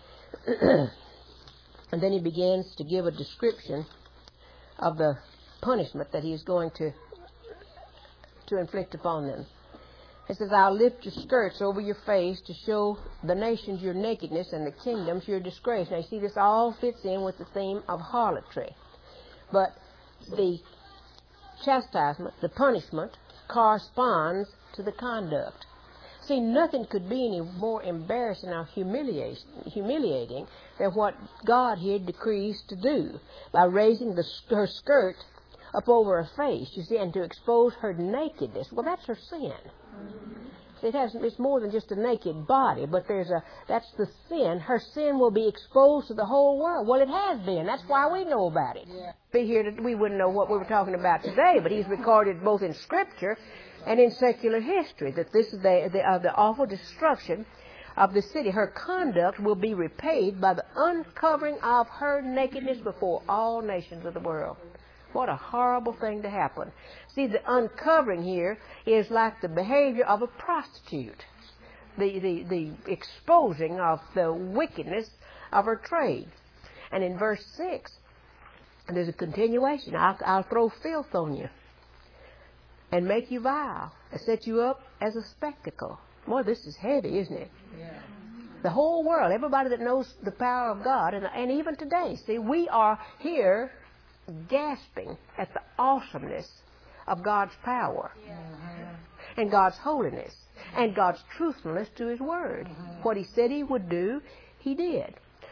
And then he begins to give a description of the punishment that he is going to inflict upon them. He says, I'll lift your skirts over your face to show the nations your nakedness and the kingdoms your disgrace. Now, you see, this all fits in with the theme of harlotry. But the chastisement, the punishment, corresponds to the conduct. See, nothing could be any more embarrassing or humiliating than what God here decrees to do by raising her skirt up over her face, you see, and to expose her nakedness. Well, that's her sin. It's more than just a naked body, but that's the sin. Her sin will be exposed to the whole world. Well, it has been. That's why we know about it. Yeah. Be here, we wouldn't know what we were talking about today, but he's recorded both in Scripture and in secular history that this is the awful destruction of the city. Her conduct will be repaid by the uncovering of her nakedness before all nations of the world. What a horrible thing to happen. See, the uncovering here is like the behavior of a prostitute. The exposing of the wickedness of her trade. And in verse 6, there's a continuation. I'll throw filth on you and make you vile and set you up as a spectacle. Boy, this is heavy, isn't it? Yeah. The whole world, everybody that knows the power of God, and even today, see, we are here gasping at the awesomeness of God's power and God's holiness and God's truthfulness to His Word. What He said He would do, He did.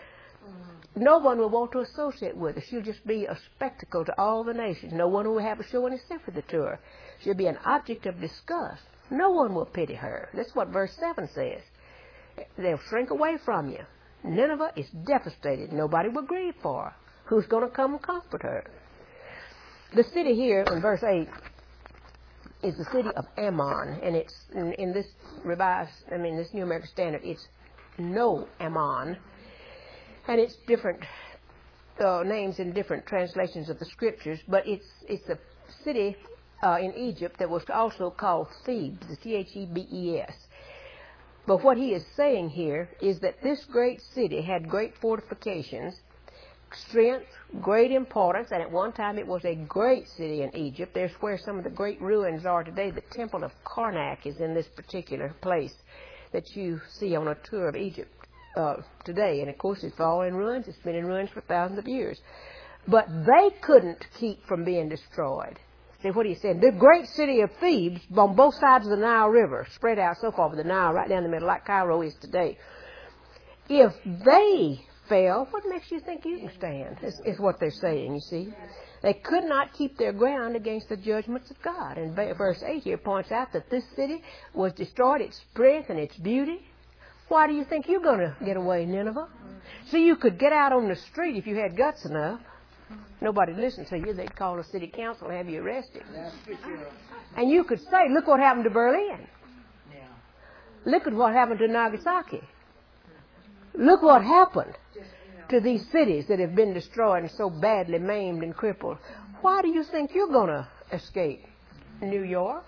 No one will want to associate with her. She'll just be a spectacle to all the nations. No one will have to show any sympathy to her. She'll be an object of disgust. No one will pity her. That's what verse 7 says. They'll shrink away from you. Nineveh is devastated. Nobody will grieve for her. Who's going to come and comfort her? The city here in verse 8 is the city of Ammon, and it's in this this New American Standard, it's No Ammon, and it's different names in different translations of the scriptures, but it's a city in Egypt that was also called Thebes, the Thebes. But what he is saying here is that this great city had great fortifications, strength, great importance, and at one time it was a great city in Egypt. There's where some of the great ruins are today. The Temple of Karnak is in this particular place that you see on a tour of Egypt today. And of course it's all in ruins. It's been in ruins for thousands of years. But they couldn't keep from being destroyed. See, what he said, the great city of Thebes on both sides of the Nile River, spread out so far with the Nile right down the middle, like Cairo is today. If they fell, what makes you think you can stand, is what they're saying, you see. They could not keep their ground against the judgments of God. And verse 8 here points out that this city was destroyed, its strength and its beauty. Why do you think you're going to get away, Nineveh? See, you could get out on the street if you had guts enough. Nobody listened to you. They'd call the city council and have you arrested. And you could say, look what happened to Berlin. Look at what happened to Nagasaki. Look what happened to these cities that have been destroyed and so badly maimed and crippled. Why do you think you're going to escape? New York?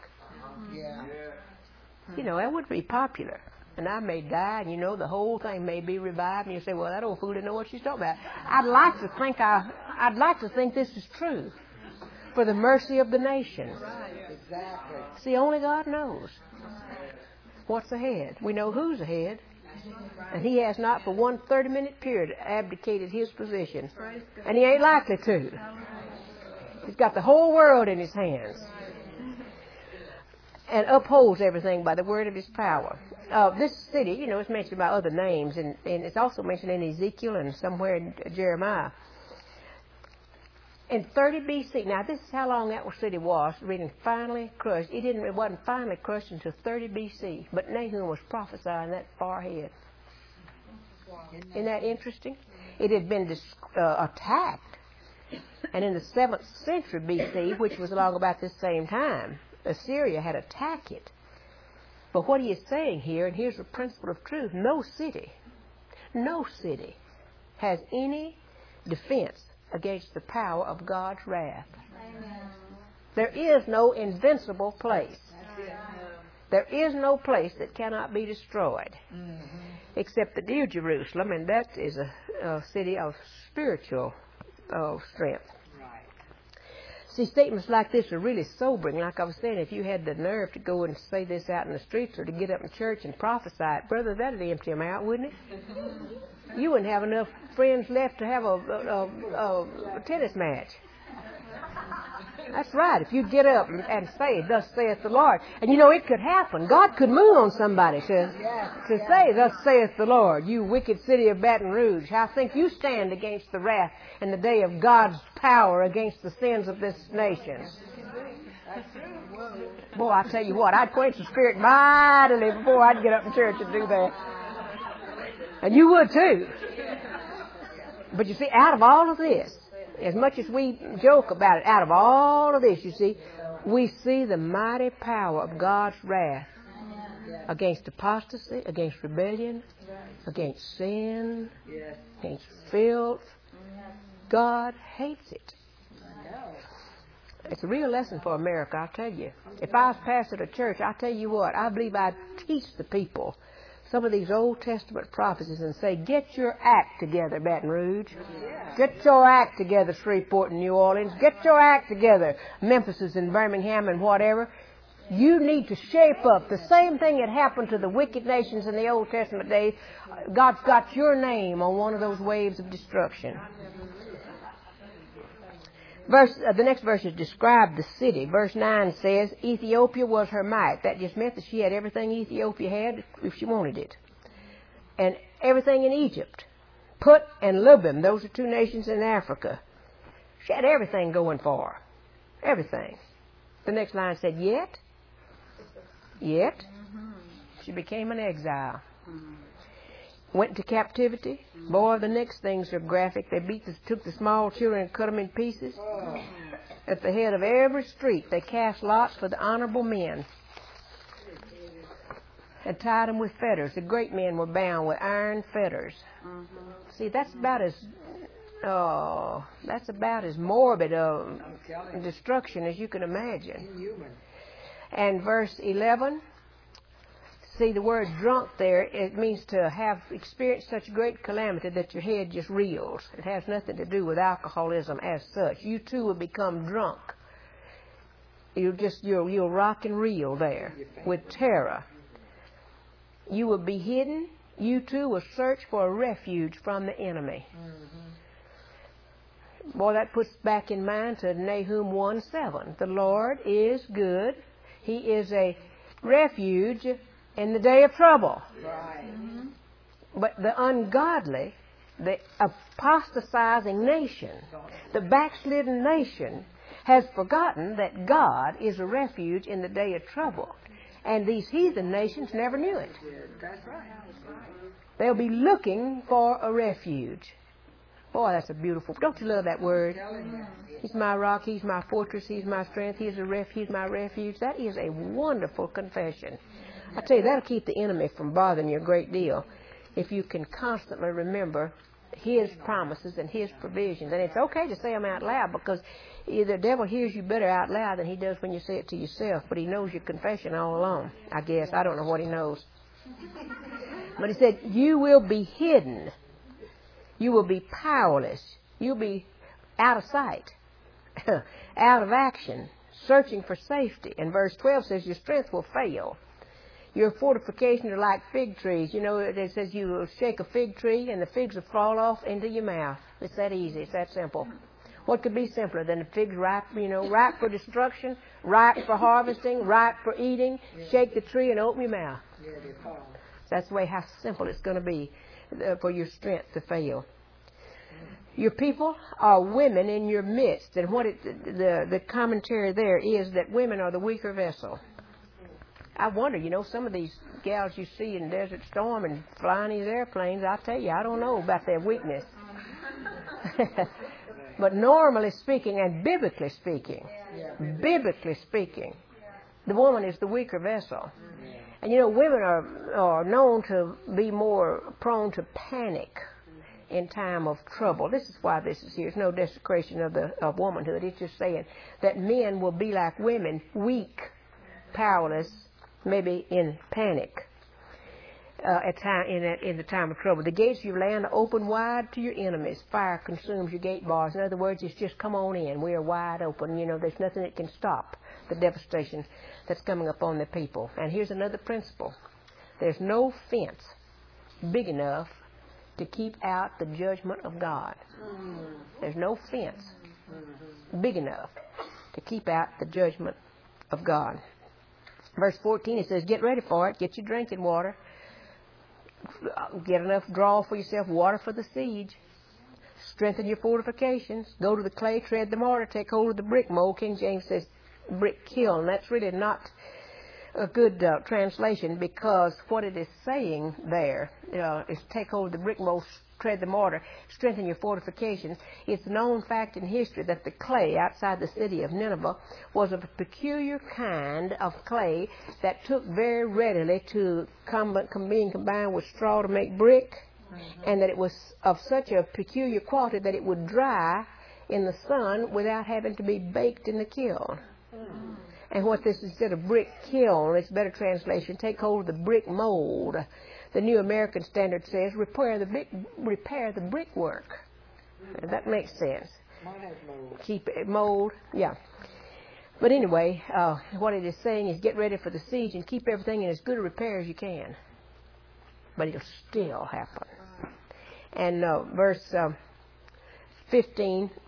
You know, that would be popular. And I may die, and you know, the whole thing may be revived, and you say, well, that old fool didn't know what she's talking about. I'd like to think this is true for the mercy of the nations. Exactly. See, only God knows what's ahead. We know who's ahead. And He has not for one 30-minute period abdicated His position. And He ain't likely to. He's got the whole world in His hands. And upholds everything by the word of His power. This city, you know, it's mentioned by other names, and it's also mentioned in Ezekiel and somewhere in Jeremiah. In 30 B.C., now this is how long that city was, reading finally crushed. It wasn't finally crushed until 30 B.C., but Nahum was prophesying that far ahead. Isn't that interesting? It had been attacked, and in the 7th century B.C., which was along about this same time, Assyria had attacked it. But what he is saying here, and here's the principle of truth, no city has any defense against the power of God's wrath. Amen. There is no invincible place. There is no place that cannot be destroyed, except the New Jerusalem, and that is a city of spiritual strength. See, statements like this are really sobering. Like I was saying, if you had the nerve to go and say this out in the streets or to get up in church and prophesy it, brother, that'd empty them out, wouldn't it? You wouldn't have enough friends left to have a tennis match. That's right. If you get up and say, thus saith the Lord. And you know, it could happen. God could move on somebody to say, thus saith the Lord, you wicked city of Baton Rouge. How think you stand against the wrath and the day of God's power against the sins of this nation? Boy, I tell you what, I'd quench the spirit mightily before I'd get up in church and do that. And you would too. But you see, out of all of this, as much as we joke about it, out of all of this, you see, we see the mighty power of God's wrath against apostasy, against rebellion, against sin, against filth. God hates it. It's a real lesson for America, I'll tell you. If I was pastor of a church, I'll tell you what, I believe I'd teach the people some of these Old Testament prophecies and say, get your act together, Baton Rouge. Get your act together, Shreveport and New Orleans. Get your act together, Memphis and Birmingham and whatever. You need to shape up. The same thing that happened to the wicked nations in the Old Testament days. God's got your name on one of those waves of destruction. The next verse is describe the city. Verse 9 says, Ethiopia was her might. That just meant that she had everything Ethiopia had if she wanted it. And everything in Egypt. Put and Lubim, those are two nations in Africa. She had everything going for her. Everything. The next line said, yet she became an exile. Went into captivity. Boy, the next things are graphic. They took the small children and cut them in pieces. At the head of every street, they cast lots for the honorable men and tied them with fetters. The great men were bound with iron fetters. See, that's about as morbid a destruction as you can imagine. And verse 11, see the word drunk there, it means to have experienced such great calamity that your head just reels. It has nothing to do with alcoholism as such. You too will become drunk. You'll rock and reel there with terror. You will be hidden. You too will search for a refuge from the enemy. Boy, that puts back in mind to Nahum 1:7. The Lord is good. He is a refuge in the day of trouble. Right. But the ungodly, the apostatizing nation, the backslidden nation, has forgotten that God is a refuge in the day of trouble. And these heathen nations never knew it. That's right. They'll be looking for a refuge. Boy, that's a beautiful... Don't you love that word? He's my rock, He's my fortress, He's my strength, He's my refuge. That is a wonderful confession. I tell you, that'll keep the enemy from bothering you a great deal if you can constantly remember His promises and His provisions. And it's okay to say them out loud, because the devil hears you better out loud than he does when you say it to yourself. But he knows your confession all along, I guess. I don't know what he knows. But he said, you will be hidden. You will be powerless. You'll be out of sight, out of action, searching for safety. And verse 12 says your strength will fail. Your fortifications are like fig trees. You know, it says you will shake a fig tree and the figs will fall off into your mouth. It's that easy. It's that simple. What could be simpler than the figs ripe, ripe for destruction, ripe for harvesting, ripe for eating? Shake the tree and open your mouth. That's the way how simple it's going to be for your strength to fail. Your people are women in your midst. And what the commentary there is that women are the weaker vessel. I wonder, some of these gals you see in Desert Storm and flying these airplanes, I tell you, I don't know about their weakness. But normally speaking and biblically speaking, the woman is the weaker vessel. And women are known to be more prone to panic in time of trouble. This is why this is here. It's no desecration of womanhood. It's just saying that men will be like women, weak, powerless, maybe in panic in the time of trouble. The gates of your land are open wide to your enemies. Fire consumes your gate bars. In other words, it's just come on in. We are wide open. There's nothing that can stop the devastation that's coming upon the people. And here's another principle. There's no fence big enough to keep out the judgment of God. There's no fence big enough to keep out the judgment of God. Verse 14, it says, get ready for it. Get your drinking water. Get enough draw for yourself, water for the siege. Strengthen your fortifications. Go to the clay, tread the mortar, take hold of the brick mold. King James says brick kiln. That's really not a good translation, because what it is saying there is take hold of the brick mold, tread the mortar, strengthen your fortifications. It's a known fact in history that the clay outside the city of Nineveh was of a peculiar kind of clay that took very readily to being combined with straw to make brick, and that it was of such a peculiar quality that it would dry in the sun without having to be baked in the kiln. And what this, instead of brick kiln, it's a better translation, take hold of the brick mold. The New American Standard says repair the brickwork. That makes sense. Keep it mold, yeah. But anyway, what it is saying is get ready for the siege and keep everything in as good a repair as you can. But it'll still happen. And verse 15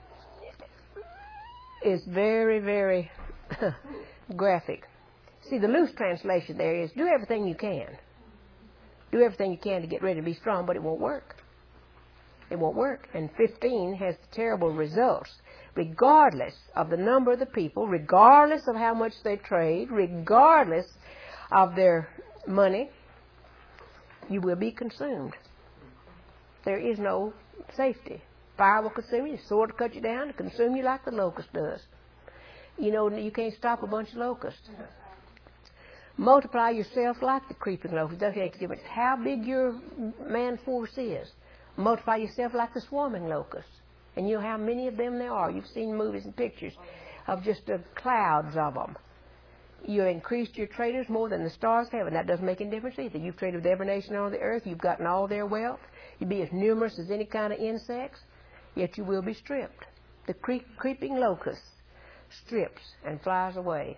is very, very graphic. See, the loose translation there is do everything you can. Do everything you can to get ready to be strong, but it won't work. It won't work. And 15 has terrible results. Regardless of the number of the people, regardless of how much they trade, regardless of their money, you will be consumed. There is no safety. Fire will consume you, the sword will cut you down, and consume you like the locust does. You know, you can't stop a bunch of locusts. Multiply yourself like the creeping locust. It doesn't make a difference how big your man force is. Multiply yourself like the swarming locusts. And you know how many of them there are. You've seen movies and pictures of just the clouds of them. You increased your traders more than the stars have, and that doesn't make any difference either. You've traded with every nation on the earth. You've gotten all their wealth. You'd be as numerous as any kind of insects, yet you will be stripped. The creeping locust strips and flies away.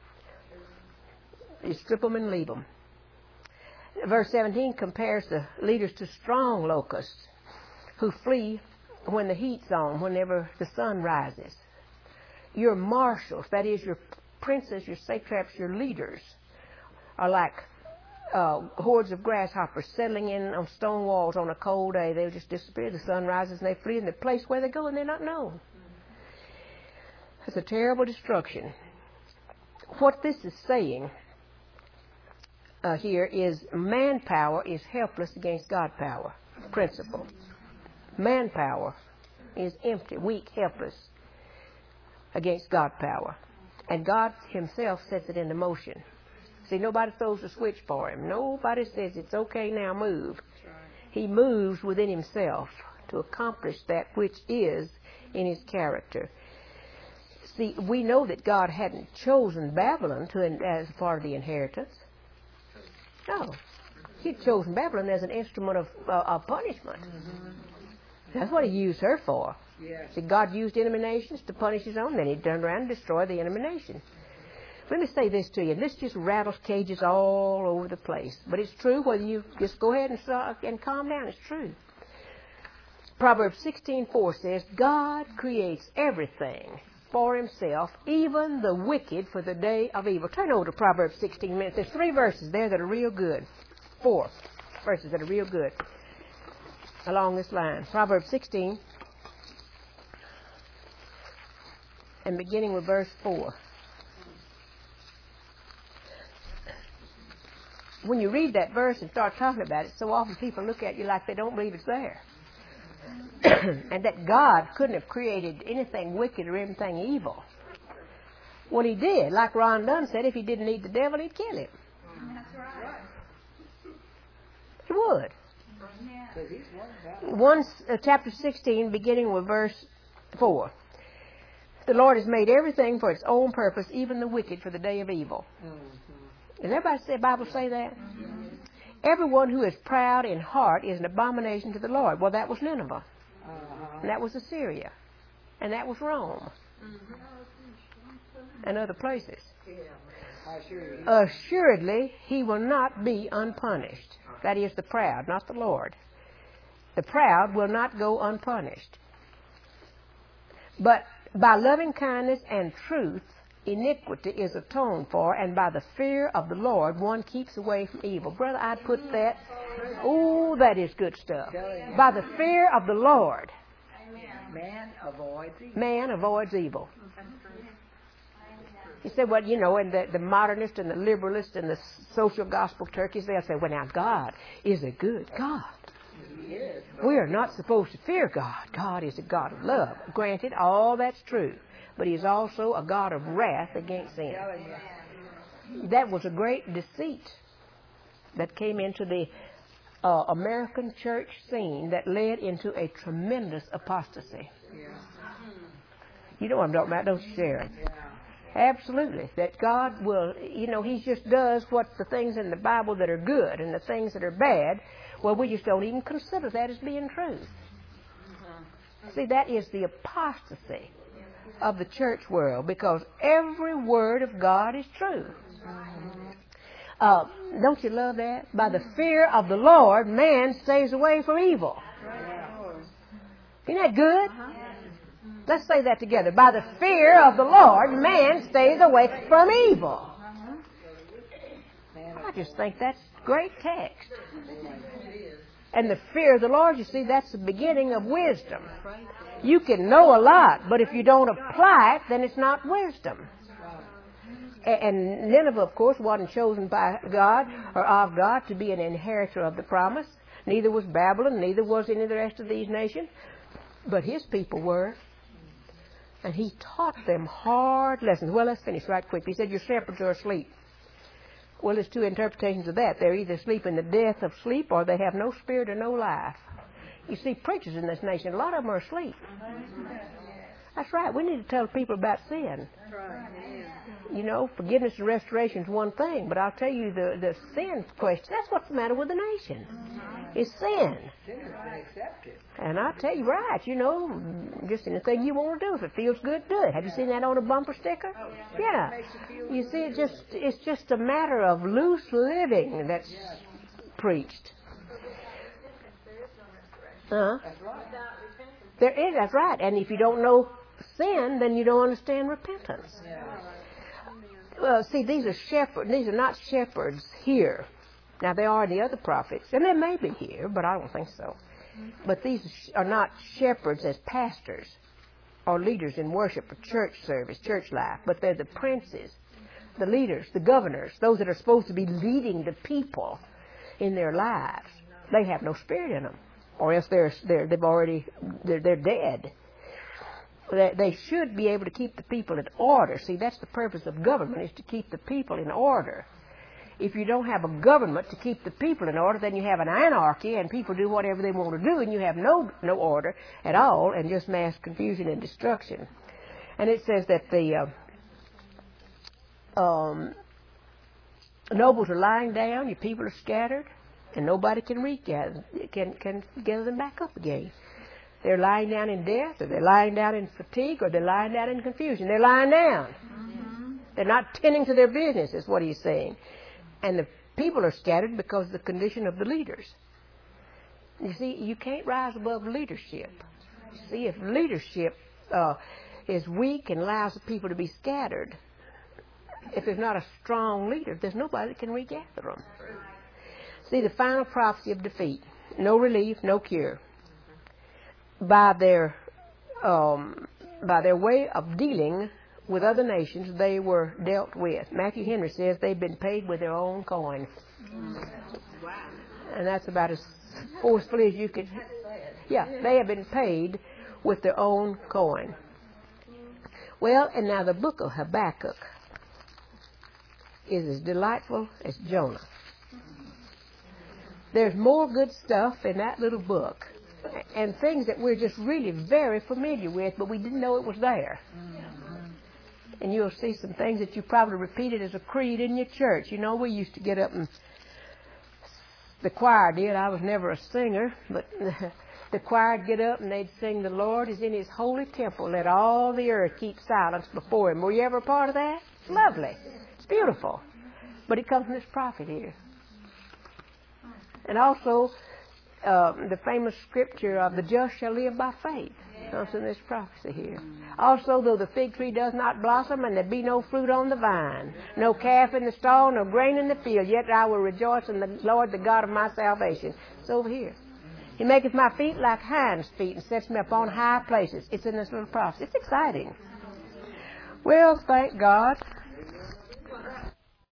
You strip them and leave them. Verse 17 compares the leaders to strong locusts who flee when the heat's on, whenever the sun rises. Your marshals, that is your princes, your satraps, your leaders, are like hordes of grasshoppers settling in on stone walls on a cold day. They'll just disappear. The sun rises and they flee, and the place where they go and they're not known. It's a terrible destruction. What this is saying here is manpower is helpless against God power principle. Manpower is empty, weak, helpless against God power. And God himself sets it into motion. See, nobody throws a switch for him. Nobody says, it's okay now, move. He moves within himself to accomplish that which is in his character. See, we know that God hadn't chosen Babylon as part of the inheritance. No. He'd chosen Babylon as an instrument of punishment. That's what he used her for. Yes. See, God used enemy nations to punish his own, then he'd turn around and destroy the enemy nation. Let me say this to you. This just rattles cages all over the place. But it's true, whether you just go ahead and calm down, it's true. Proverbs 16:4 says, God creates everything for himself, even the wicked for the day of evil. Turn over to Proverbs 16 minutes. There's 3 verses there that are real good. 4 verses that are real good along this line. Proverbs 16, and beginning with verse 4. When you read that verse and start talking about it, so often people look at you like they don't believe it's there. And that God couldn't have created anything wicked or anything evil. When he did, like Ron Dunn said, if he didn't need the devil, he'd kill him. That's right. He would. Chapter 16, beginning with verse 4. The Lord has made everything for its own purpose, even the wicked for the day of evil. Does everybody say, Bible say that? Everyone who is proud in heart is an abomination to the Lord. Well, that was Nineveh. And that was Assyria. And that was Rome. And other places. Assuredly, he will not be unpunished. That is the proud, not the Lord. The proud will not go unpunished. But by loving kindness and truth, iniquity is atoned for, and by the fear of the Lord, one keeps away from evil. Brother, I'd put that. Oh, that is good stuff. By the fear of the Lord, man avoids evil. You say, well, you know, and the modernists and the liberalists and the social gospel turkeys, they'll say, well, now God is a good God. We are not supposed to fear God. God is a God of love. Granted, all that's true. But he is also a God of wrath against sin. That was a great deceit that came into the American church scene that led into a tremendous apostasy. You know what I'm talking about, don't you, Sharon? Absolutely. That God will, you know, he just does what the things in the Bible that are good and the things that are bad, well, we just don't even consider that as being true. See, that is the apostasy of the church world, because every word of God is true. Don't you love that? By the fear of the Lord, man stays away from evil. Isn't that good? Let's say that together. By the fear of the Lord, man stays away from evil. I just think that's great text. And the fear of the Lord, you see, that's the beginning of wisdom. You can know a lot, but if you don't apply it, then it's not wisdom. And Nineveh, of course, wasn't chosen by God or of God to be an inheritor of the promise. Neither was Babylon, neither was any of the rest of these nations. But his people were. And he taught them hard lessons. Well, let's finish right quick. He said, your shepherds are asleep. Well, there's two interpretations of that. They're either asleep in the death of sleep, or they have no spirit or no life. You see, preachers in this nation, a lot of them are asleep. That's right. We need to tell people about sin. You know, forgiveness and restoration is one thing, but I'll tell you the sin question, that's what's the matter with the nation. It's sin. And I'll tell you, right, you know, just anything you want to do. If it feels good, do it. Have you seen that on a bumper sticker? Yeah. You see, it's just a matter of loose living that's preached. There is, that's right. And if you don't know sin, then you don't understand repentance. Well, see, these are shepherds. These are not shepherds here. Now, they are the other prophets, and they may be here, but I don't think so. But these are not shepherds as pastors or leaders in worship or church service, church life, but they're the princes, the leaders, the governors, those that are supposed to be leading the people in their lives. They have no spirit in them, or else they're dead. They should be able to keep the people in order. See, that's the purpose of government, is to keep the people in order. If you don't have a government to keep the people in order, then you have an anarchy, and people do whatever they want to do, and you have no order at all, and just mass confusion and destruction. And it says that the nobles are lying down, your people are scattered, and nobody can can gather them back up again. They're lying down in death, or they're lying down in fatigue, or they're lying down in confusion. They're lying down. They're not tending to their business, is what he's saying. And the people are scattered because of the condition of the leaders. You see, you can't rise above leadership. See, if leadership is weak and allows the people to be scattered, if there's not a strong leader, there's nobody that can regather them. See, the final prophecy of defeat. No relief, no cure. By their way of dealing with other nations, they were dealt with. Matthew Henry says they've been paid with their own coin. And that's about as forcefully as you could. Yeah, they have been paid with their own coin. Well, and now the book of Habakkuk is as delightful as Jonah. There's more good stuff in that little book, and things that we're just really very familiar with, but we didn't know it was there. And you'll see some things that you probably repeated as a creed in your church. You know, we used to get up and the choir did. I was never a singer, but the choir would get up and they'd sing, "The Lord is in His holy temple. Let all the earth keep silence before Him." Were you ever a part of that? It's lovely. It's beautiful. But it comes from this prophet here. And also, the famous scripture of the just shall live by faith. Comes from this prophecy here. Also, though the fig tree does not blossom, and there be no fruit on the vine, no calf in the stall, no grain in the field, yet I will rejoice in the Lord, the God of my salvation. It's over here. He maketh my feet like hinds' feet, and sets me upon high places. It's in this little prophecy. It's exciting. Well, thank God.